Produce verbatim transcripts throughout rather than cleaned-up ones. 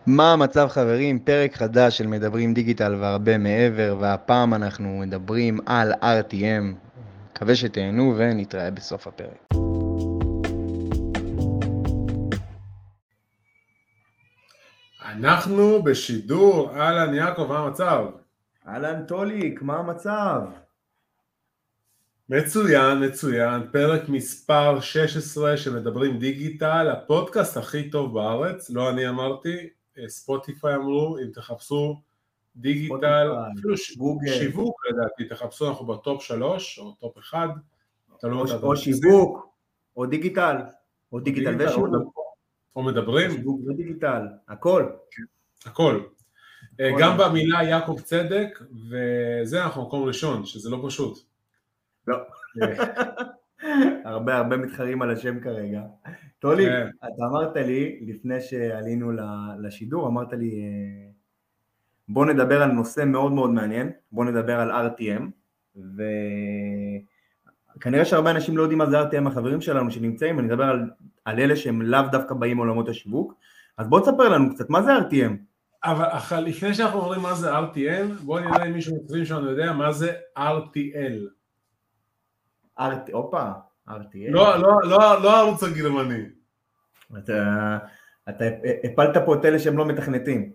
מה המצב חברים? פרק חדש של מדברים דיגיטל והרבה מעבר, והפעם אנחנו מדברים על אר טי אם. מקווה שתהנו ונתראה בסוף הפרק. אנחנו בשידור. אהלן יעקב, מה המצב? אהלן טוליק, מה המצב? מצוין, מצוין. פרק מספר שש עשרה שמדברים דיגיטל, הפודקאסט הכי טוב בארץ. לא אני אמרתי, ספוטיפיי אמרו, אם תחפשו דיגיטל, אפילו ש... שיווק לדעתי, תחפשו, אנחנו בטופ שלוש או טופ אחד. או, או שיווק, או דיגיטל, או דיגיטל, דיגיטל ושיווק. או מדברים. או שיווק ודיגיטל, הכל. הכל. הכל. גם במילה יעקב צדק, וזה אנחנו מקום ראשון, שזה לא פשוט. לא. הרבה הרבה מתחרים על השם כרגע. טולי, אתה אמרת לי, לפני שעלינו לשידור, אמרת לי, בוא נדבר על נושא מאוד מאוד מעניין, בוא נדבר על אר טי אם, וכנראה שהרבה אנשים לא יודעים מה זה אר טי אם, החברים שלנו שנמצאים, אני מדבר על, על אלה שהם לאו דווקא באים מעולמות השיווק, אז בוא תספר לנו קצת, מה זה אר טי אם? אבל לפני שאנחנו אומרים מה זה אר טי אם, בוא נראה אם מישהו מצבים שלנו יודע מה זה אר טי אל. אופה, אר טי אל. לא, לא, לא, לא ערוץ הגרמני. אתה, אתה הפלת פה את אלה שהם לא מתכנתים.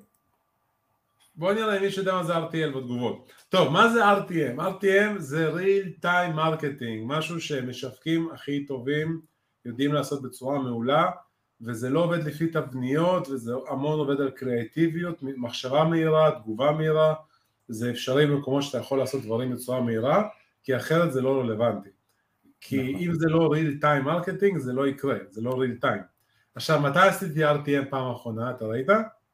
בוא נראה אם מישהו יודע מה זה אר טי אל בתגובות. טוב, מה זה אר טי אם? אר טי אם זה Real Time Marketing, משהו שמשווקים הכי טובים יודעים לעשות בצורה מעולה, וזה לא עובד לפי תבניות, וזה המון עובד על קריאטיביות, מחשבה מהירה, תגובה מהירה, זה אפשרי במקומות שאתה יכול לעשות דברים בצורה מהירה, כי אחרת זה לא רלוונטי. כי אם זה לא real time marketing, זה לא יקרה, זה לא real time. עכשיו, מתי עשיתי אר טי אם פעם האחרונה, אתה ראית?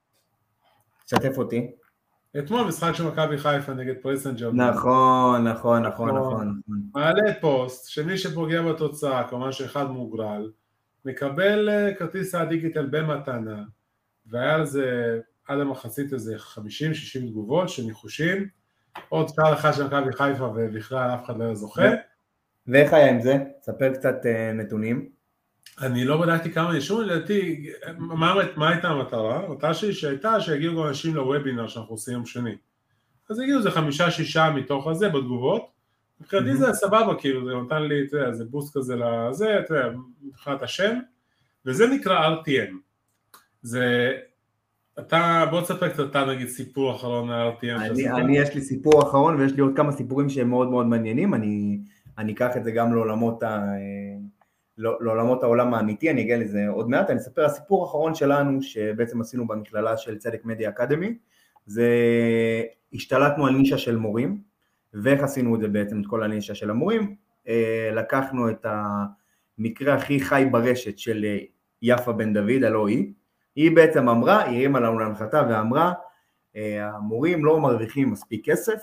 שתף אותי. אתמול משחק של מכבי חיפה נגד פריס סן ז'רמן. נכון, נכון, נכון, נכון. מעלה פוסט, שמי שפוגע בתוצאה, כלומר שאחד מוגרל, מקבל כרטיס הדיגיטל במתנה, והיה לזה עד המחצית איזה חמישים שישים תגובות של ניחושים, עוד שער אחד של מכבי חיפה ובכלל אף אחד לא זוכה. ואיך היה עם זה? ספר קצת נתונים. אני לא בדקתי כמה נישום, לדעתי, מה, מה הייתה המטרה? המטרה שלי שהייתה שיגיעו גם אנשים לוובינר שאנחנו עושים יום שני. אז הגיעו זה חמישה שישה מתוך הזה בתגובות, מבחינתי זה סבבה, כאילו, זה נתן לי, אתה יודע, זה בוסט כזה לזה, אתה יודע, מבחינת השם, וזה נקרא אר טי אם. זה, אתה, בוא תספר קצת, אתה נגיד סיפור אחרון על אר טי אם. אני, אני יש לי סיפור אחרון, ויש לי עוד כמה סיפורים שהם מאוד מאוד מעניינים, אני, אני אקח את זה גם לעולמות ה... לעולמות העולם האמיתי, אני אגיע לזה עוד מעט. אני אספר הסיפור האחרון שלנו שבעצם עשינו במכללה של צדק מדיה אקדמי, זה השתלטנו על נישה של מורים, ואיך עשינו את זה בעצם, את כל הנישה של המורים, לקחנו את המקרה הכי חי ברשת של יפה בן דוד, הלא היא, היא בעצם אמרה, היא הרימה לנו להנחתה ואמרה, המורים לא מרוויחים מספיק כסף,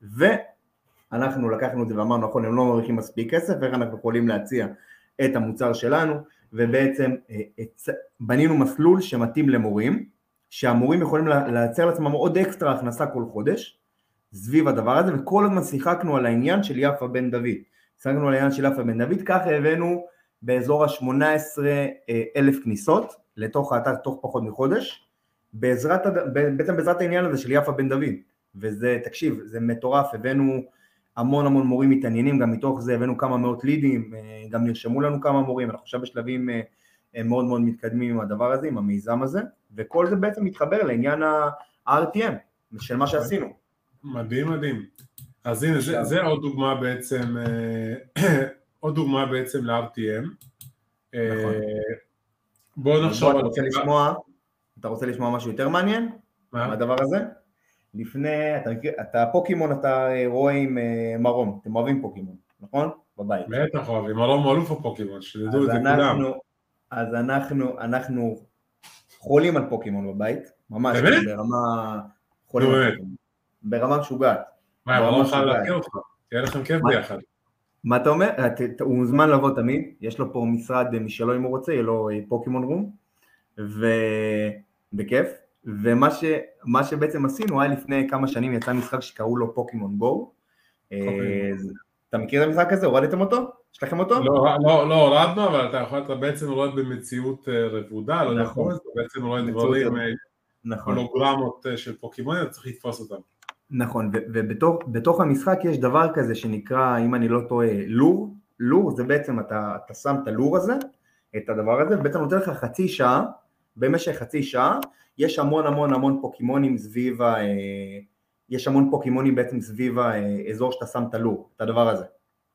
ואנחנו לקחנו את זה ואמרנו, נכון, הם לא מרוויחים מספיק כסף, ואיך אנחנו יכולים להציע את המוצר שלנו, ובעצם בנינו מסלול שמתאים למורים, שהמורים יכולים לייצר לעצמם עוד אקסטרה הכנסה כל חודש, סביב הדבר הזה, וכל הזמן שיחקנו על העניין של יפה בן דוד, שיחקנו על העניין של יפה בן דוד, ככה הבאנו באזור ה-שמונה עשרה אלף כניסות, לתוך האתר תוך פחות מחודש, בעזרת, בעצם בעזרת העניין הזה של יפה בן דוד, וזה, תקשיב, זה מטורף, הבאנו המון המון מורים מתעניינים, גם מתוך זה הבאנו כמה מאות לידים, גם נרשמו לנו כמה מורים, אנחנו עכשיו בשלבים מאוד מאוד מתקדמים עם הדבר הזה, עם המיזם הזה, וכל זה בעצם מתחבר לעניין ה-אר טי אם, של מה שעשינו. מדהים, מדהים. אז הנה, זה, זה עוד דוגמה בעצם, עוד דוגמה בעצם ל-אר טי אם. נכון. בוא נחשוב על... אתה רוצה לשמוע, אתה רוצה לשמוע משהו יותר מעניין? מה? מהדבר הזה? לפני, אתה, אתה פוקימון אתה רואה עם מרום, אתם אוהבים פוקימון, נכון? בבית. בטח אוהבים, מרום הוא אלוף הפוקימון, שתדעו את זה כולם. אז אנחנו, אנחנו חולים על פוקימון בבית, ממש, באמת? ברמה, חולים על פוקימון, ברמה משוגעת. מה, מרום יכול להכיר אותך, תהיה לכם כיף ביחד. מה אתה אומר? הוא מוזמן לבוא תמיד, יש לו פה משרד משלו אם הוא רוצה, יהיה לו פוקימון רום, ובכיף. ומה ש, מה שבעצם עשינו, היה לפני כמה שנים יצא משחק שקראו לו פוקימון גו, אתה מכיר את המשחק הזה? הורדתם אותו? יש לכם אותו? לא, לא, לא הורדנו, אבל אתה יכול, אתה בעצם רואה במציאות רבודה, לא נכון, אתה בעצם רואה דברים נכון. הולוגרמות של פוקימונים, צריך לתפוס אותם. נכון, ובתוך המשחק יש דבר כזה שנקרא, אם אני לא טועה, לור. לור זה בעצם, אתה, אתה שם את הלור הזה, את הדבר הזה, ובעצם נותן לך חצי שעה, במשך חצי שעה, יש המון המון המון פוקימונים סביב ה... יש המון פוקימונים בעצם סביב האזור שאתה שם את הלור, את הדבר הזה.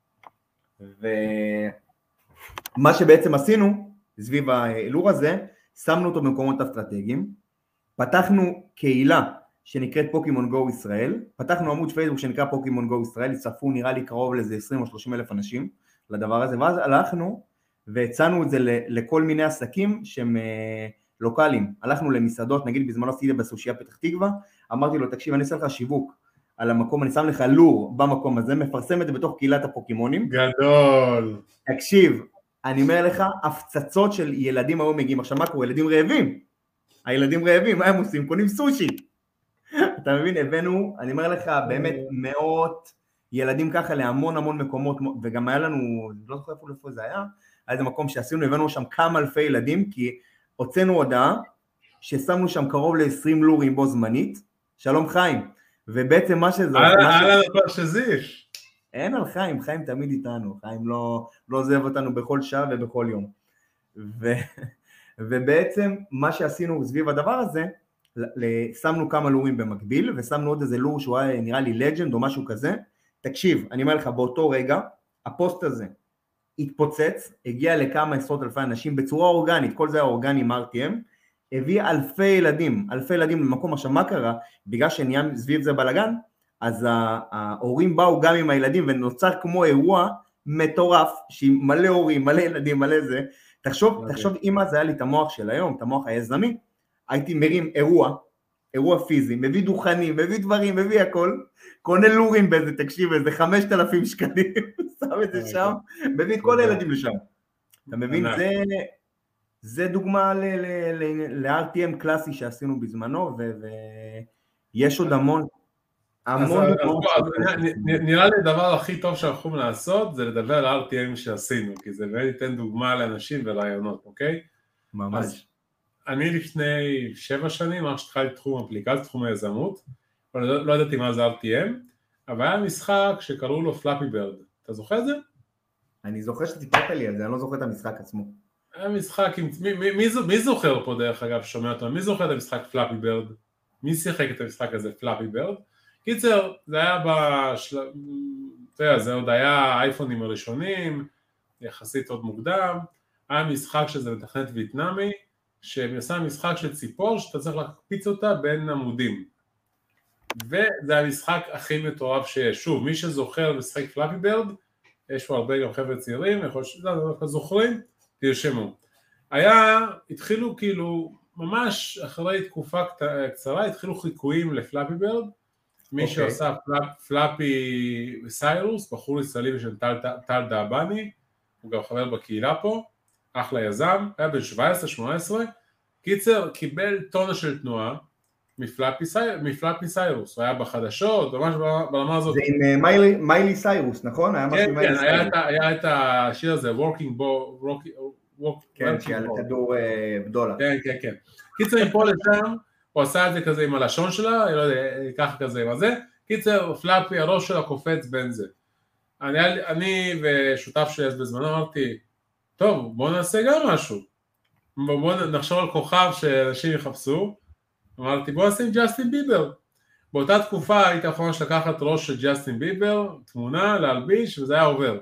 ומה שבעצם עשינו סביב הלור הזה, שמנו אותו במקומות אסטרטגיים, פתחנו קהילה שנקראת פוקימון גו ישראל, פתחנו עמוד פייסבוק שנקרא פוקימון גו ישראל, הצטרפו נראה לי קרוב לזה עשרים או שלושים אלף אנשים לדבר הזה, ואז הלכנו והצענו את זה לכל מיני עסקים שהם לוקליים, הלכנו למסעדות, נגיד בזמנו עשיתי בסושיה פתח תקווה, אמרתי לו תקשיב אני אעשה לך שיווק על המקום, אני שם לך לור במקום הזה, מפרסם את זה בתוך קהילת הפוקימונים. גדול. תקשיב, אני אומר לך, הפצצות של ילדים היו מגיעים, עכשיו מה קורה? ילדים רעבים, הילדים רעבים, מה הם עושים? קונים סושי. אתה מבין, הבאנו, אני אומר לך, באמת מאות ילדים ככה להמון המון מקומות, וגם היה לנו, לא זוכר איפה זה היה, היה איזה מקום שעשינו, הבאנו שם כמה אלפי ילדים, כי הוצאנו הודעה, ששמנו שם קרוב ל-עשרים לורים בו זמנית, שלום חיים, ובעצם מה שזה... הלאה כבר שזיש. אין על חיים, חיים תמיד איתנו, חיים לא, לא עוזב אותנו בכל שעה ובכל יום. ו, ובעצם מה שעשינו סביב הדבר הזה, שמנו כמה לורים במקביל, ושמנו עוד איזה לור שהוא היה נראה לי לג'נד או משהו כזה. תקשיב, אני אומר לך, באותו רגע, הפוסט הזה התפוצץ, הגיע לכמה עשרות אלפי אנשים בצורה אורגנית, כל זה היה אורגני מ-אר טי אם, הביא אלפי ילדים, אלפי ילדים למקום. עכשיו מה קרה? בגלל שנהיה סביב זה בלגן, אז ההורים באו גם עם הילדים, ונוצר כמו אירוע מטורף, שעם מלא הורים, מלא ילדים, מלא זה. תחשוב, תחשוב אם אז היה לי את המוח של היום, את המוח היזמי, הייתי מרים אירוע, אירוע פיזי, מביא דוכנים, מביא דברים, מביא הכל, קונה לורים באיזה, תקשיב, איזה חמשת אלפים שקלים, שם את זה שם, מביא את כל הילדים לשם. אתה מבין? זה, זה דוגמה ל-אר טי אם קלאסי שעשינו בזמנו, ויש עוד המון, המון דוגמאות. נראה לי הדבר הכי טוב שאנחנו יכולים לעשות, זה לדבר על אר טי אם שעשינו, כי זה באמת ייתן דוגמה לאנשים ורעיונות, אוקיי? ממש. אני לפני שבע שנים, ממש התחלתי תחום אפליקציה, תחום היזמות, אבל לא, לא ידעתי מה זה אר טי אם, אבל היה משחק שקראו לו פלאפי ברד. אתה זוכר את זה? אני זוכר שטיפלת לי על זה, אני לא זוכר את המשחק עצמו. היה משחק, מי, מי, מי, מי זוכר פה דרך אגב שומע אותו? מי זוכר את המשחק פלאפי ברד? מי שיחק את המשחק הזה פלאפי ברד? קיצר, זה היה בשל... אתה יודע, זה עוד היה האייפונים הראשונים, יחסית עוד מוקדם, היה משחק שזה מתכנת וייטנאמי, שמנסה משחק של ציפור שאתה צריך להקפיץ אותה בין עמודים, וזה המשחק הכי מטורף שיש. שוב, מי שזוכר משחק פלאפי ברד, יש פה הרבה גם חבר'ה צעירים, יכול להיות זוכרים, תרשמו. היה, התחילו כאילו, ממש אחרי תקופה קצרה, התחילו חיקויים לפלאפי ברד, מי שעשה פלאפי סיירוס, בחור ישראלי בשם טל דאבני, הוא גם חבר בקהילה פה, אחלה יזם, היה בן שבע עשרה שמונה עשרה, קיצר קיבל טונה של תנועה מפלאפי, סי... מפלאפי סיירוס, הוא היה בחדשות, ממש ברמה הזאת. זה עם מיילי, מיילי סיירוס, נכון? היה כן, כן, היה את, היה את השיר הזה, Working Ball, Work, כן, שעל כדור בדולר. כן, כן, כן. קיצר מפה לשם, הוא עשה את זה כזה עם הלשון שלה, לא יודע, ככה כזה עם הזה, קיצר פלאפי, הראש שלה קופץ בין זה. אני, אני ושותף שלי אז בזמנו אמרתי, טוב, בואו נעשה גם משהו, בואו נחשוב על כוכב שאנשים יחפשו, אמרתי בואו נעשה עם ג'סטין ביבר, באותה תקופה היית יכול לקחת ראש של ג'סטין ביבר, תמונה, להלביש, וזה היה עובר.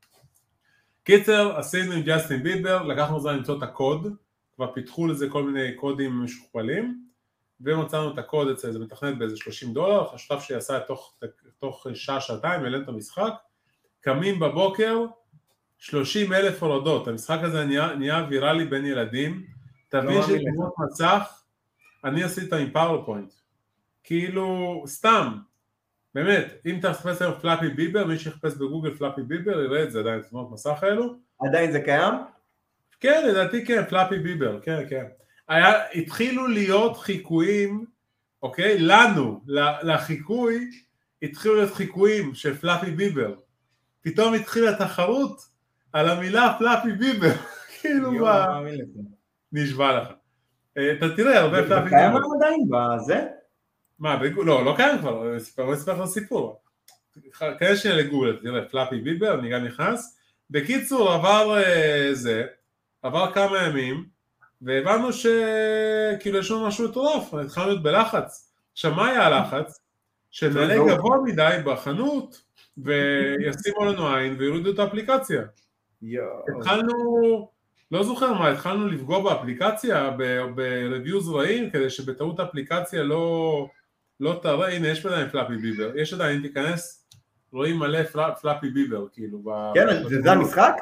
קיצר, עשינו עם ג'סטין ביבר, לקחנו זמן למצוא את הקוד, כבר פיתחו לזה כל מיני קודים משוכפלים, ומצאנו את הקוד אצל זה מתכנת באיזה שלושים דולר, השותף שעשה תוך, תוך שעה, שעתיים, העלינו את המשחק, קמים בבוקר, שלושים אלף הורדות, המשחק הזה נהיה, נהיה ויראלי בין ילדים, תבין שתמונות מצח, אני עשיתי עם פאורפוינט, כאילו סתם, באמת, אם תחפש היום פלאפי ביבר, מי שיחפש בגוגל פלאפי ביבר, יראה את זה עדיין, תמונות מסך האלו. עדיין זה קיים? כן, לדעתי כן, פלאפי ביבר, כן, כן. היה, התחילו להיות חיקויים, אוקיי, לנו, לחיקוי, התחילו להיות חיקויים של פלאפי ביבר, פתאום התחילה תחרות על המילה פלאפי ביבר, כאילו מה, נשבע לך. אתה תראה, הרבה זה פלאפי קיים ביבר. היום עדיין בזה? מה, בגו- לא, לא קיים כבר, אני אספר לך סיפור. כנראה שנייה לגוגל, תראה, פלאפי ביבר, אני גם נכנס. בקיצור, עבר אה, זה, עבר כמה ימים, והבנו שכאילו יש לנו משהו מטורף, התחלנו להיות בלחץ. עכשיו, מה היה הלחץ? שנעלה לא. גבוה מדי בחנות, וישימו לנו עין ויורידו את האפליקציה. יואו. התחלנו, לא זוכר מה, התחלנו לפגוע באפליקציה, ב-reviews רעים, כדי שבטעות האפליקציה לא, לא תראה, הנה יש עדיין פלאפי ביבר, יש עדיין, תיכנס, רואים מלא פלאפ, פלאפי ביבר, כאילו. כן, ב- זה זה המשחק?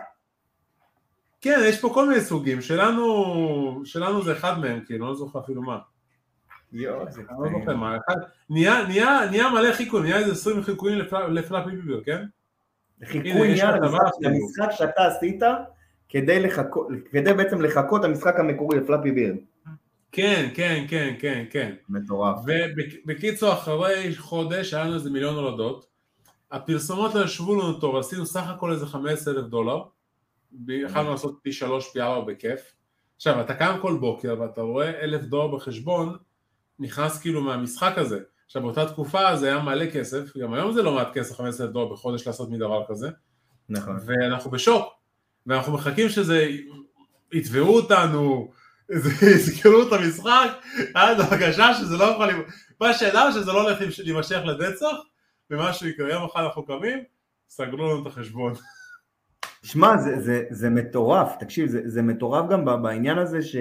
כן, יש פה כל מיני סוגים, שלנו, שלנו זה אחד מהם, כאילו, לא זוכר אפילו מה. יואו, זה אני לא זוכר מה, אחד, נהיה, נהיה, נהיה מלא חיקויים, נהיה איזה עשרים חיקויים לפל, לפלאפי ביבר, כן? חיקוי הנה, יש נהיה הטבה למשחק- אפילו. למשחק שאתה עשית כדי לחכות, כדי בעצם לחכות המשחק המקורי לפלאפי ביר. כן, כן, כן, כן, כן. מטורף. ובקיצור, אחרי חודש היה לנו איזה מיליון הולדות, הפרסומות לא ישבו לנו טוב, עשינו סך הכל איזה חמישה עשר אלף דולר, יכולנו לעשות פי שלוש, פי ארבע בכיף. עכשיו, אתה קם כל בוקר ואתה רואה אלף דולר בחשבון, נכנס כאילו מהמשחק הזה. עכשיו, באותה תקופה זה היה מלא כסף, גם היום זה לא מעט כסף, חמישה עשר אלף דולר בחודש לעשות מדבר כזה, נכון. ואנחנו בשוק, ואנחנו מחכים שזה, יתבעו אותנו, יזכרו את המשחק, עד הרגשה שזה לא יכול, מה שאלה שזה לא הולך להימשך לנצח, ומשהו יקרה, יום אחד אנחנו קמים, סגרו לנו את החשבון. שמע, זה, זה, זה מטורף, תקשיב, זה, זה מטורף גם בעניין הזה ש,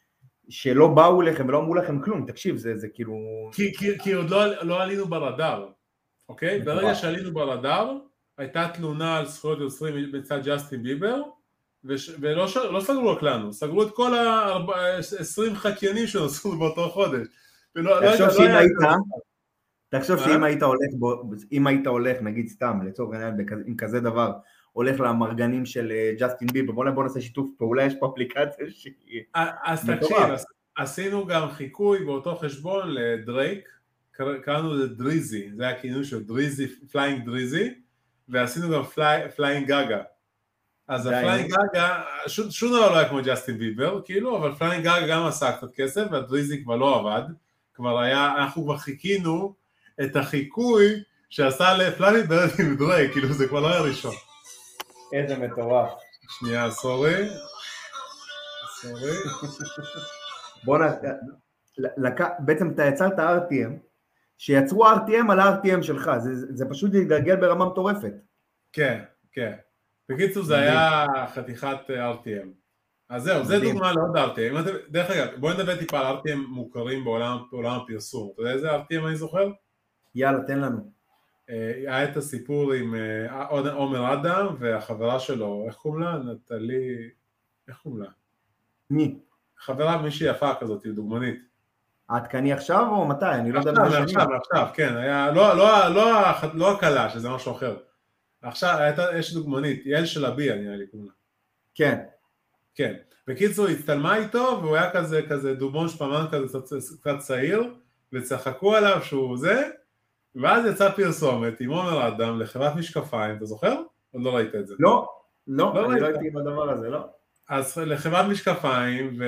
שלא באו לכם ולא אמרו לכם כלום, תקשיב, זה, זה כאילו... כי, כי, כי עוד לא, לא עלינו ברדאר, אוקיי? מטורף. ברגע שעלינו ברדאר, הייתה תלונה על זכויות יוצרים מצד ג'סטין ביבר, וש, ולא ש, לא סגרו רק לנו, סגרו את כל ה-עשרים חקיינים שנוסעו באותו חודש. ולא, תחשוב לא, שאם לא היית, היה... תחשוב מה? שאם היית הולך, בו, אם היית הולך, נגיד סתם, לצורך העניין, בכזה- עם כזה דבר, הולך למרגנים של אה, ג'סטין ביבר, בוא, בוא נעשה שיתוף פעולה, יש פה אפליקציה שהיא... אז מטורף. תקשיב, עש- עשינו גם חיקוי באותו חשבון לדרייק, קרא- קראנו לזה דריזי, זה היה כינוי של דריזי, פליינג דריזי, ועשינו גם פליינג גגה. אז די, הפליינג גגה, שום שום דבר לא היה כמו ג'סטין ביבר, כאילו, אבל פליינג גגה גם עשה קצת כסף, והדריזי כבר לא עבד, כבר היה, אנחנו כבר חיכינו את החיקוי שעשה לפליינג דריזי עם דרייק, כאילו זה כבר לא היה ראשון. איזה מטורף. שנייה, סורי. סורי. בוא נ... לק... בעצם אתה יצרת אר טי אם, שיצרו אר טי אם על ה-אר טי אם שלך, זה, זה, זה פשוט להתגלגל ברמה מטורפת. כן, כן. בקיצור זה היה חתיכת אר טי אם. אז זהו, זה מדהים. דוגמה לעוד אר טי אם. דרך אגב, בואי נדבר טיפה על אר טי אם מוכרים בעולם, בעולם הפרסום. אתה יודע איזה אר טי אם אני זוכר? יאללה, תן לנו. היה את הסיפור עם אה, עומר אדם והחברה שלו, איך קוראים לה? נטלי, איך קוראים לה? מי? חברה מישהי יפה כזאת, דוגמנית. העדכני עכשיו או מתי? אני לא יודע עכשיו, באיזה עכשיו, שנים. עכשיו, כן, היה, לא, לא, לא, לא הקלה, שזה משהו אחר. עכשיו, הייתה, יש דוגמנית, יעל שלביה, נראה לי, קוראים לה. כן. כן. בקיצור, היא הצטלמה איתו, והוא היה כזה, כזה דובון שפמן כזה, קצת צעיר, וצחקו עליו שהוא זה, ואז יצא פרסומת עם עומר אדם לחברת משקפיים, אתה זוכר? או לא ראית את זה? לא, לא, לא אני ראית. לא הייתי עם הדבר הזה, לא. אז לחברת משקפיים,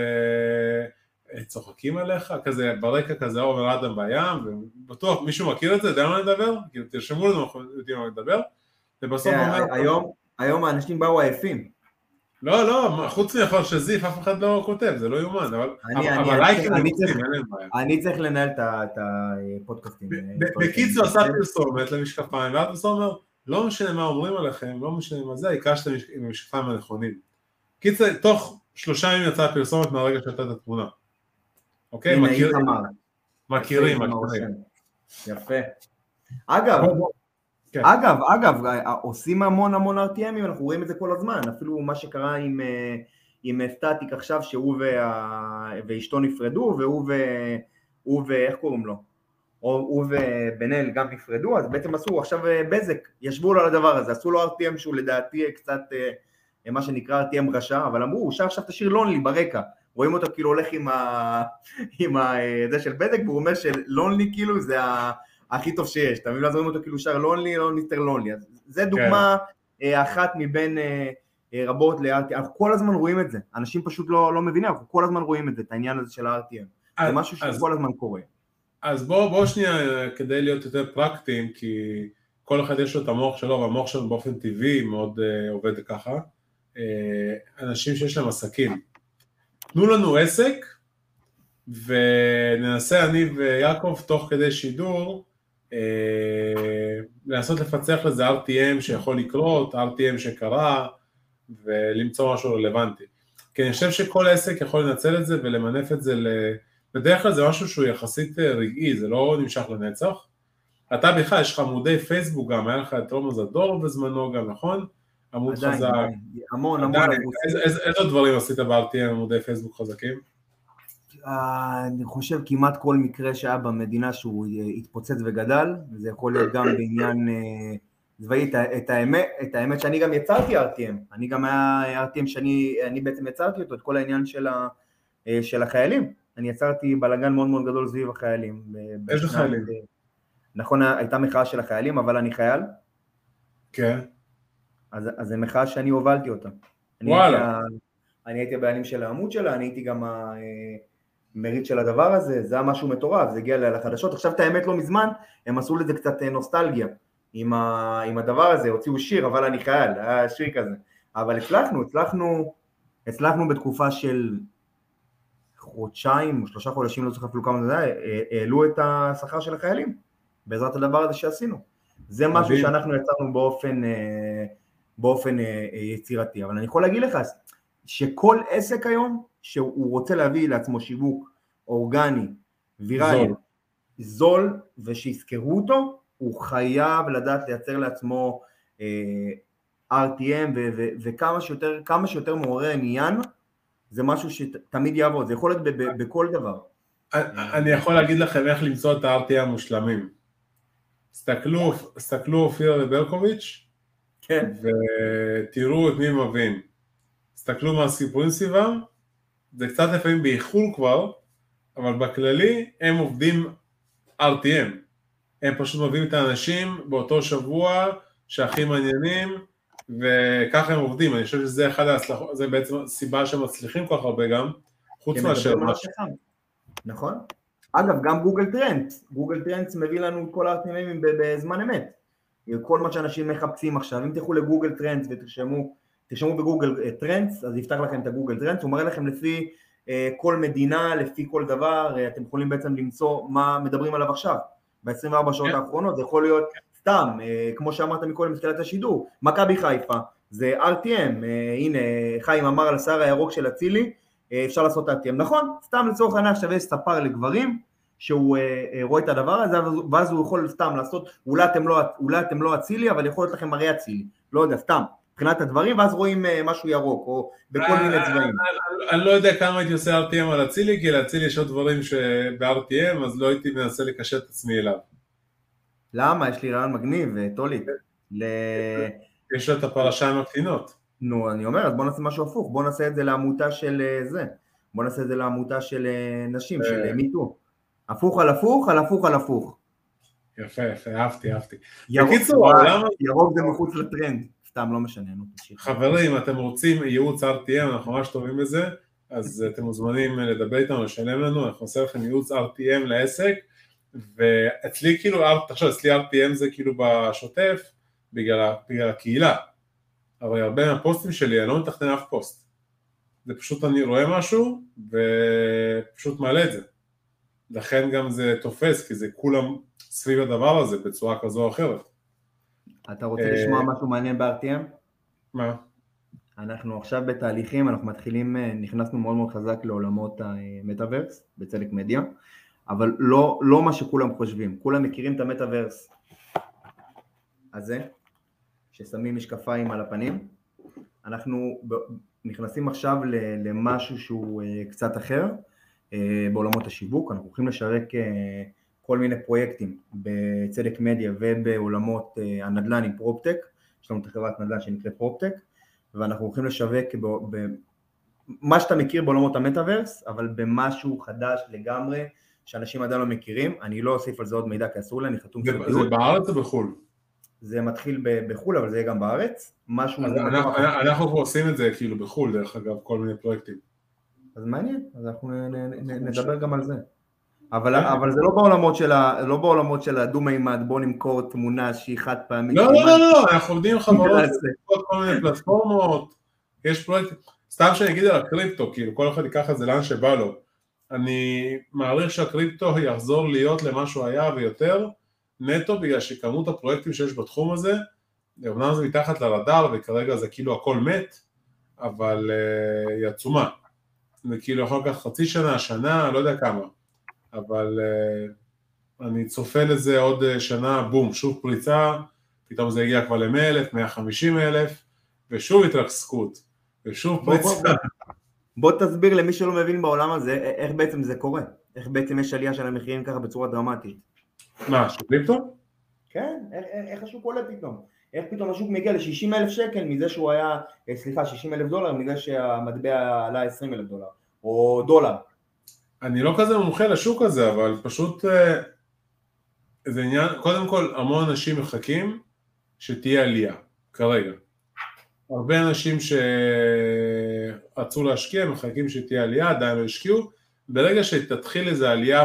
וצוחקים עליך, כזה, ברקע כזה עומר אדם בים, ובטוח, מישהו מכיר את זה? יודע מה אני מדבר? כאילו, תרשמו לנו, אנחנו יודעים מה אני מדבר, ובסוף כן, אומר... היום, היום האנשים באו עייפים. לא, לא, חוץ מאחר שזיף, אף אחד לא כותב, זה לא יאומן, אבל אני- אבל אני- לייקים אני הם צריך- עושים, אין להם בעיה. אני צריך לנהל את ה- את הפודקאסטים. ב- בקיצור עשה פרסומת למשקפיים, ואז פרסומת אומר, לא משנה מה אומרים עליכם, לא משנה מה זה, העיקר שאתם עם המשקפיים הנכונים. קיצר, תוך שלושה ימים יצאה פרסומת מהרגע שהייתה את התמונה. אוקיי, הנה, מכירים, איתמר. מכירים, איתמר מכירים. רושם. יפה. אגב, כן. אגב, אגב, עושים המון המון אר טי אמים, אנחנו רואים את זה כל הזמן, אפילו מה שקרה עם, אה, עם סטטיק עכשיו, שהוא וה, ואשתו נפרדו, והוא ו... הוא ו... איך קוראים לו? או, הוא ובן אל גם נפרדו, אז בעצם עשו עכשיו אה, בזק, ישבו לו על הדבר הזה, עשו לו אר טי אם שהוא לדעתי קצת, אה, מה שנקרא אר טי אם רשע, אבל אמרו, הוא שר עכשיו תשאיר לונלי ברקע, רואים אותו כאילו הולך עם ה... עם ה... זה של בזק, והוא אומר שלונלי כאילו זה ה... הכי טוב שיש, תמיד לא זוכרים אותו כאילו שר לונלי, לא מיסטר לונלי, אז זה דוגמה אחת מבין, רבות ל-אר טי אם, אנחנו כל הזמן רואים את זה, אנשים פשוט לא, לא מבינים, אנחנו כל הזמן רואים את זה, את העניין הזה של ה-אר טי אם, אז, זה משהו אז, שכל הזמן קורה. אז בוא, בוא שנייה, כדי להיות יותר פרקטיים, כי כל אחד יש לו את המוח שלו, והמוח שלנו באופן טבעי מאוד uh, עובד ככה, uh, אנשים שיש להם עסקים, תנו לנו עסק, וננסה אני ויעקב תוך כדי שידור, לנסות לפצח לזה אר טי אם שיכול לקרות, אר טי אם שקרה, ולמצוא משהו רלוונטי. כי אני חושב שכל עסק יכול לנצל את זה ולמנף את זה, בדרך כלל זה משהו שהוא יחסית רגעי, זה לא נמשך לנצח. אתה בכלל, יש לך עמודי פייסבוק גם, היה לך את רומז הדור בזמנו גם, נכון? עמוד עדיין, חזק. עדיין, המון, המון. איזה דברים עשית ב-אר טי אם, עמודי פייסבוק חזקים? אני חושב כמעט כל מקרה שהיה במדינה שהוא התפוצץ וגדל, וזה יכול להיות גם בעניין צבאי, את האמת, את האמת שאני גם יצרתי אר טי אם, אני גם היה אר טי אם שאני אני בעצם יצרתי אותו, את כל העניין של, ה, של החיילים, אני יצרתי בלגן מאוד מאוד גדול סביב החיילים. איזה חיילים? נכון, הייתה מחאה של החיילים, אבל אני חייל. כן. אז, אז זה מחאה שאני הובלתי אותה. וואלה. אני, אני הייתי הבעלים של העמוד שלה, אני הייתי גם ה... מריץ של הדבר הזה, זה היה משהו מטורף, זה הגיע לחדשות, עכשיו את האמת לא מזמן, הם עשו לזה קצת נוסטלגיה, עם, ה, עם הדבר הזה, הוציאו שיר, אבל אני חייל, היה שיר כזה, אבל הצלחנו, הצלחנו, הצלחנו בתקופה של חודשיים, שלושה חודשים, לא זוכר אפילו כמה זה היה, העלו את השכר של החיילים, בעזרת הדבר הזה שעשינו, זה משהו שאנחנו יצרנו באופן, באופן יצירתי, אבל אני יכול להגיד לך, שכל עסק היום, שהוא רוצה להביא לעצמו שיווק אורגני, ויראלי, זול, זול ושיזכרו אותו, הוא חייב לדעת לייצר לעצמו אר טי אם, ו- ו- וכמה שיותר, כמה שיותר מעורר עניין, זה משהו שתמיד יעבוד, זה יכול להיות ב- ב- בכל דבר. אני יכול להגיד לכם איך למצוא את ה-אר טי אם המושלמים. סתכלו, סתכלו אופירה וברקוביץ', כן. ותראו את מי מבין. סתכלו מה הסיפורים סביבם, זה קצת לפעמים באיחור כבר, אבל בכללי הם עובדים אר טי אם. הם פשוט מביאים את האנשים באותו שבוע שהכי מעניינים, וככה הם עובדים. אני חושב שזה אחד ההצלחות, זה בעצם סיבה שהם מצליחים כל כך הרבה גם, חוץ מאשר משהו. נכון. אגב, גם גוגל טרנדס, גוגל טרנדס מביא לנו כל האר טי אם בזמן אמת. כל מה שאנשים מחפשים עכשיו, אם תלכו לגוגל טרנדס ותרשמו, תרשמו בגוגל טרנדס, אז יפתח לכם את הגוגל טרנדס, הוא מראה לכם לפי כל מדינה, לפי כל דבר, אתם יכולים בעצם למצוא מה מדברים עליו עכשיו, ב-עשרים וארבע שעות האחרונות, זה יכול להיות סתם, כמו שאמרת מקודם בתחילת השידור, מכבי חיפה, זה אר טי אם, הנה חיים אמר על השיער הירוק של אצילי, אפשר לעשות אר טי אם, נכון? סתם לצורך העניין שווה ספר לגברים, שהוא רואה את הדבר הזה, ואז הוא יכול סתם לעשות, אולי אתם לא, אולי אתם לא אצילי, אבל יכול להיות לכם מראה אצילי, לא יודע, סתם. מבחינת הדברים, ואז רואים משהו ירוק, או בכל מיני צבעים. אני לא יודע כמה הייתי עושה אר טי אם על אצילי, כי לאצילי יש עוד דברים שב-אר טי אם, אז לא הייתי מנסה לקשר את עצמי אליו. למה? יש לי רעיון מגניב, טולי. יש לו את הפרשה עם הקטינות. נו, אני אומר, אז בוא נעשה משהו הפוך, בוא נעשה את זה לעמותה של זה, בוא נעשה את זה לעמותה של נשים, של מיטו. הפוך על הפוך, על הפוך על הפוך. יפה, יפה, אהבתי, אהבתי. ירוק זה מחוץ לטרנד. סתם לא משנה. חברים, אתם רוצים ייעוץ אר טי אם, אנחנו ממש טובים בזה, אז אתם מוזמנים לדבר איתנו, לשלם לנו, אנחנו עושה לכם ייעוץ אר טי אם לעסק, ואצלי כאילו, תחשוב, אצלי אר טי אם זה כאילו בשוטף, בגלל, בגלל הקהילה, אבל הרבה מהפוסטים שלי, אני לא מתכנן אף פוסט, זה פשוט אני רואה משהו, ופשוט מעלה את זה, לכן גם זה תופס, כי זה כולם סביב הדבר הזה, בצורה כזו או אחרת. אתה רוצה לשמוע משהו מעניין ב-אר טי אם? מה? אנחנו עכשיו בתהליכים, אנחנו מתחילים, נכנסנו מאוד מאוד חזק לעולמות המטאברס, בצדק מדיה, אבל לא, לא מה שכולם חושבים, כולם מכירים את המטאברס הזה, ששמים משקפיים על הפנים, אנחנו נכנסים עכשיו למשהו שהוא קצת אחר, בעולמות השיווק, אנחנו הולכים לשרק כל מיני פרויקטים בצדק מדיה ובעולמות הנדל"ן עם פרופטק, יש לנו את החברת נדל"ן שנקראת פרופטק, ואנחנו הולכים לשווק במה שאתה מכיר בעולמות המטאברס, אבל במשהו חדש לגמרי, שאנשים עדיין לא מכירים, אני לא אוסיף על זה עוד מידע, כי אסור לי, אני חתום של דיון. זה בארץ או בחול? זה מתחיל בחול, אבל זה יהיה גם בארץ, משהו... אז אנחנו, אנחנו כבר עושים את זה כאילו בחול, דרך אגב, כל מיני פרויקטים. אז מעניין, אז אנחנו נדבר גם על זה. אבל, אבל זה לא בעולמות של ה, לא בעולמות של הדו-מימד, בוא נמכור תמונה שהיא חד פעמית. לא, לא, לא, לא, אנחנו עובדים עם חברות, כל מיני פלטפורמות, יש פרויקטים, סתם שאני אגיד על הקריפטו, כאילו כל אחד ייקח את זה לאן שבא לו. אני מעריך שהקריפטו יחזור להיות למה שהוא היה ויותר, נטו בגלל שכמות הפרויקטים שיש בתחום הזה, אומנם זה מתחת לרדאר וכרגע זה כאילו הכל מת, אבל uh, היא עצומה. זה כאילו יכול לקחת חצי שנה, שנה, לא יודע כמה. אבל uh, אני צופה לזה עוד uh, שנה, בום, שוב פריצה, פתאום זה הגיע כבר ל-מאה אלף, מאה וחמישים אלף, ושוב התרסקות, ושוב פריצה. בוא, בוא, בוא תסביר למי שלא מבין בעולם הזה, איך בעצם זה קורה, איך בעצם יש עלייה של המחירים ככה בצורה דרמטית. מה, שקריפטו? כן, איך, איך השוק עולה פתאום? איך פתאום השוק מגיע ל-שישים אלף שקל מזה שהוא היה, סליחה, שישים אלף דולר, מזה שהמטבע עלה עשרים אלף דולר, או דולר. אני לא כזה מומחה לשוק הזה, אבל פשוט זה עניין, קודם כל המון אנשים מחכים שתהיה עלייה, כרגע. הרבה אנשים שרצו להשקיע מחכים שתהיה עלייה, עדיין לא השקיעו, ברגע שתתחיל איזו עלייה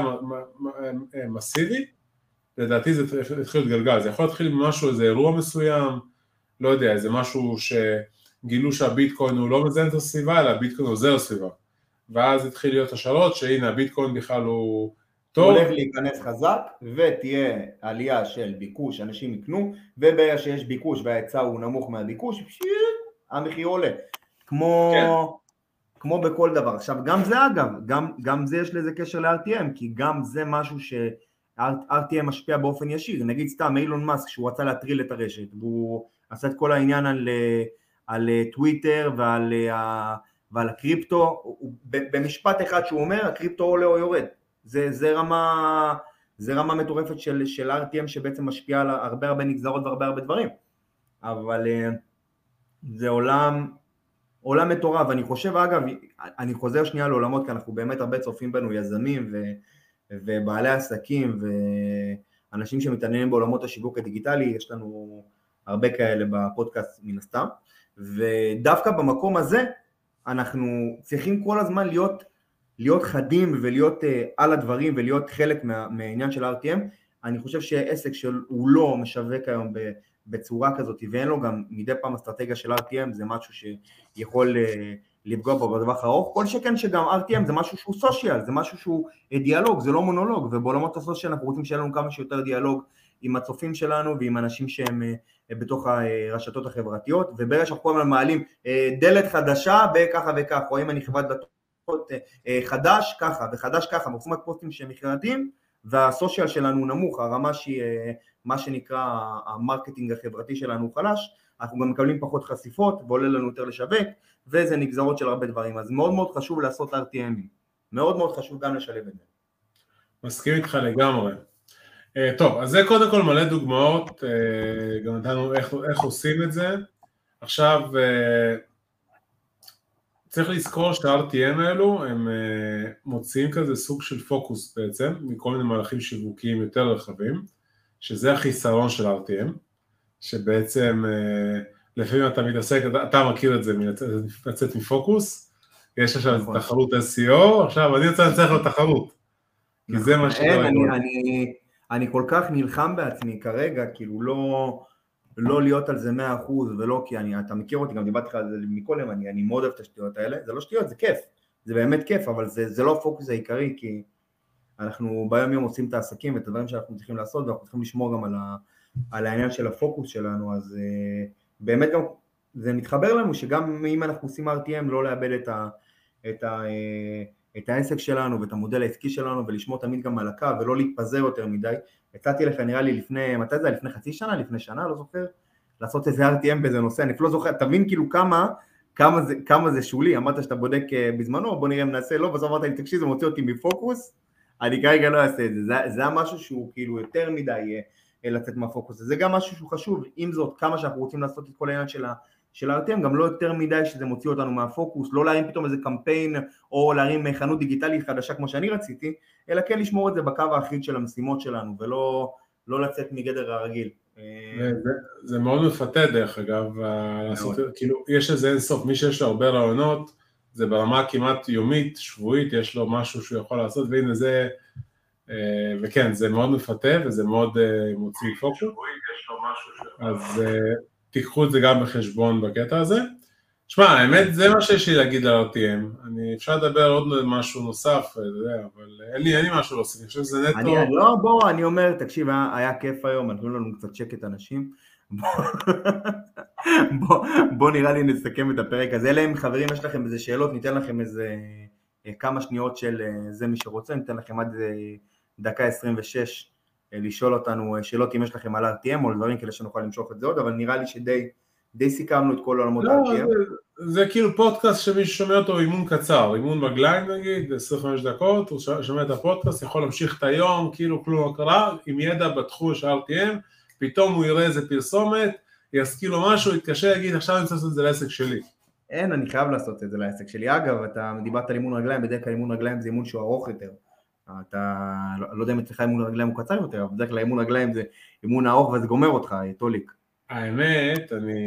מסיבית, לדעתי זה התחיל להיות גלגל, זה יכול להתחיל ממשהו, איזה אירוע מסוים, לא יודע, איזה משהו שגילו שהביטקוין הוא לא מזיין את הסביבה, אלא הביטקוין עוזר לסביבה. ואז התחיל להיות השאלות שהנה הביטקוין בכלל הוא טוב. הוא הולך להיכנס חזק ותהיה עלייה של ביקוש, אנשים יקנו, וברגע שיש ביקוש וההיצע הוא נמוך מהביקוש, המחיר עולה. כמו, כן. כמו בכל דבר. עכשיו גם זה אגב, גם, גם זה יש לזה קשר ל-אר טי אם, כי גם זה משהו ש-אר טי אם משפיע באופן ישיר. נגיד סתם אילון מאסק שהוא רצה להטריל את הרשת, והוא עשה את כל העניין על, על טוויטר ועל ה... ועל הקריפטו, במשפט אחד שהוא אומר, הקריפטו עולה או יורד. זה, זה רמה, זה רמה מטורפת של, של אר טי אם שבעצם משפיעה על הרבה הרבה נגזרות והרבה הרבה דברים. אבל זה עולם, עולם מטורף. אני חושב, אגב, אני חוזר שנייה לעולמות, כי אנחנו באמת הרבה צופים בנו, יזמים ו, ובעלי עסקים ואנשים שמתעניינים בעולמות השיווק הדיגיטלי, יש לנו הרבה כאלה בפודקאסט מן הסתם, ודווקא במקום הזה, אנחנו צריכים כל הזמן להיות, להיות חדים ולהיות uh, על הדברים ולהיות חלק מה, מהעניין של אר טי אם. אני חושב שעסק שהוא לא משווק היום בצורה כזאת ואין לו גם מדי פעם אסטרטגיה של אר טי אם, זה משהו שיכול uh, לפגוע בו בטווח הארוך. כל שכן שגם אר טי אם זה משהו שהוא סושיאל, זה משהו שהוא דיאלוג, זה לא מונולוג, ובעולמות הסושיאל אנחנו רוצים שיהיה לנו כמה שיותר דיאלוג עם הצופים שלנו ועם אנשים שהם בתוך הרשתות החברתיות, וברגע שאנחנו כל הזמן מעלים דלת חדשה בככה וככה, או אם אני חברת דלתות חדש ככה וחדש ככה, אנחנו עושים רק פוסטים שהם מכירתיים, והסושיאל שלנו נמוך, הרמה שהיא מה שנקרא המרקטינג החברתי שלנו חלש, אנחנו גם מקבלים פחות חשיפות ועולה לנו יותר לשווק, וזה נגזרות של הרבה דברים, אז מאוד מאוד חשוב לעשות אר טי אם, מאוד מאוד חשוב גם לשלב את זה. מסכים איתך לגמרי. Uh, טוב, אז זה קודם כל מלא דוגמאות, uh, גם נתנו איך, איך עושים את זה. עכשיו, uh, צריך לזכור שה-אר טי אם האלו, הם uh, מוציאים כזה סוג של פוקוס בעצם, מכל מיני מהלכים שיווקיים יותר רחבים, שזה החיסרון של אר טי אם, שבעצם uh, לפעמים אתה מתעסק, אתה, אתה מכיר את זה, לצאת מפוקוס, יש עכשיו תחרות אס אי או, עכשיו אני רוצה לצאת לו תחרות, כי זה מה שקורה. אני, אני... אני כל כך נלחם בעצמי כרגע, כאילו לא, לא להיות על זה מאה אחוז, ולא כי אני, אתה מכיר אותי, גם דיברתי לך על זה מקודם, אני, אני מאוד אוהב את השטויות האלה, זה לא שטויות, זה כיף, זה באמת כיף, אבל זה, זה לא הפוקוס העיקרי, כי אנחנו ביום יום עושים את העסקים, ואת הדברים שאנחנו צריכים לעשות, ואנחנו צריכים לשמור גם על, ה, על העניין של הפוקוס שלנו, אז באמת גם, זה מתחבר לנו, שגם אם אנחנו עושים אר טי אם, לא לאבד את ה... את ה את העסק שלנו ואת המודל העסקי שלנו, ולשמור תמיד גם על הקו, ולא להתפזר יותר מדי. הצעתי לך נראה לי לפני, מתי זה? לפני חצי שנה, לפני שנה, לא זוכר, לעשות איזה אר טי אם באיזה נושא, אני לא זוכר, תבין כאילו כמה, כמה זה, כמה זה שולי, אמרת שאתה בודק בזמנו, בוא נראה אם נעשה, לא, בסוף אמרת לי, תקשיב, זה מוציא אותי מפוקוס, אני כרגע לא אעשה את זה, זה, זה משהו שהוא כאילו יותר מדי לצאת מהפוקוס, זה גם משהו שהוא חשוב, עם זאת, כמה שאנחנו רוצים לעשות את כל העניין של ה... של אר טי אם, גם לא יותר מדי שזה מוציא אותנו מהפוקוס, לא להרים פתאום איזה קמפיין, או להרים חנות דיגיטלית חדשה כמו שאני רציתי, אלא כן לשמור את זה בקו האחיד של המשימות שלנו, ולא לא לצאת מגדר הרגיל. זה, זה מאוד מפתה דרך אגב, לעשות, כאילו, יש לזה אין סוף, מי שיש לו הרבה רעיונות, זה ברמה כמעט יומית, שבועית, יש לו משהו שהוא יכול לעשות, והנה זה, וכן, זה מאוד מפתה וזה מאוד מוציא פוקוס, אז תיקחו את זה גם בחשבון בקטע הזה. שמע, האמת, זה מה שיש לי להגיד על אר טי אם, אני אפשר לדבר עוד משהו נוסף, אבל אין לי, אין לי משהו להוסיף, אני חושב שזה נטו... אני, לא, בוא, אני אומר, תקשיב, היה, היה כיף היום, נתנו לנו קצת שקט אנשים, בוא, בוא, בוא נראה לי נסכם את הפרק הזה, אלה אם חברים יש לכם איזה שאלות, ניתן לכם איזה כמה שניות של זה מי שרוצה, ניתן לכם עד דקה עשרים ושש לשאול אותנו שאלות אם יש לכם על אר טי אם או דברים כאלה שנוכל למשוך את זה עוד, אבל נראה לי שדי... די סיכמנו את כל עולמות אר טי אם. זה, זה כאילו פודקאסט שמי ששומע אותו אימון קצר, אימון ברגליים נגיד, עשרים וחמש דקות, הוא שומע את הפודקאסט, יכול להמשיך את היום, כאילו כלום לא קרה, עם ידע בתחום של אר טי אם, פתאום הוא יראה איזה פרסומת, יזכיר לו משהו, יתקשר, יגיד, עכשיו אני רוצה לעשות את זה לעסק שלי. אין, אני חייב לעשות את זה לעסק שלי. אגב, אתה דיברת על אימון רגליים, בדרך כלל אימון רגליים זה אימון שהוא ארוך יותר. אתה לא יודע אם אצלך אימון רגליים הוא קצר יותר, אבל בדרך כלל אימון רגליים זה אימון ארוך וזה גומר אותך, טוליק. האמת, אני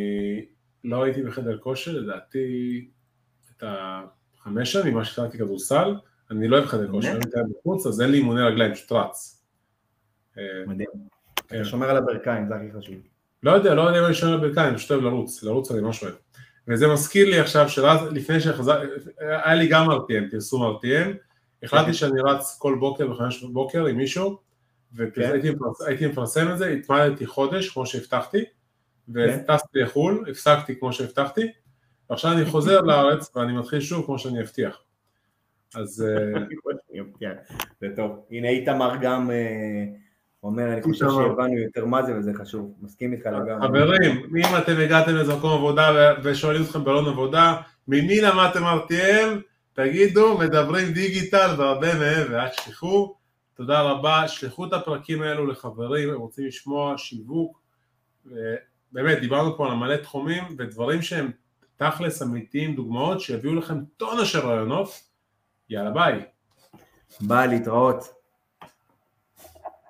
לא הייתי בחדר כושר, לדעתי את החמש שנים, מה שקראתי כדורסל, אני לא אוהב חדר כושר, אני מתאר בחוץ, אז אין לי אימוני רגליים, פשוט רץ. מדהים. אתה שומר על הברכיים, זה הכי חשוב. לא יודע, לא יודע אם אני שומר על הברכיים, אני פשוט אוהב לרוץ, לרוץ אני ממש אוהב. וזה מזכיר לי עכשיו, לפני שחזר, היה לי גם אר טי אם, פרסום אר טי אם, החלטתי שאני רץ כל בוקר בחמש בוקר עם מישהו, והייתי מפרסם את זה, התמדתי חודש כמו שהבטחתי, וטסתי לחול, הפסקתי כמו שהבטחתי, ועכשיו אני חוזר לארץ ואני מתחיל שוב כמו שאני הבטיח. אז... זה טוב. הנה איתמר גם אומר, אני חושב שהבנו יותר מה זה וזה חשוב, מסכים איתך לגמרי. חברים, אם אתם הגעתם לאיזה מקום עבודה ושואלים אתכם בלון עבודה, ממי למדתם אר טי אם? תגידו, מדברים דיגיטל והרבה מעבר, עד שליחו. תודה רבה, שלחו את הפרקים האלו לחברים, הם רוצים לשמוע שיווק, ובאמת דיברנו פה על מלא תחומים ודברים שהם תכלס אמיתיים, דוגמאות שיביאו לכם טונה של רעיונות, יאללה ביי. ביי, להתראות.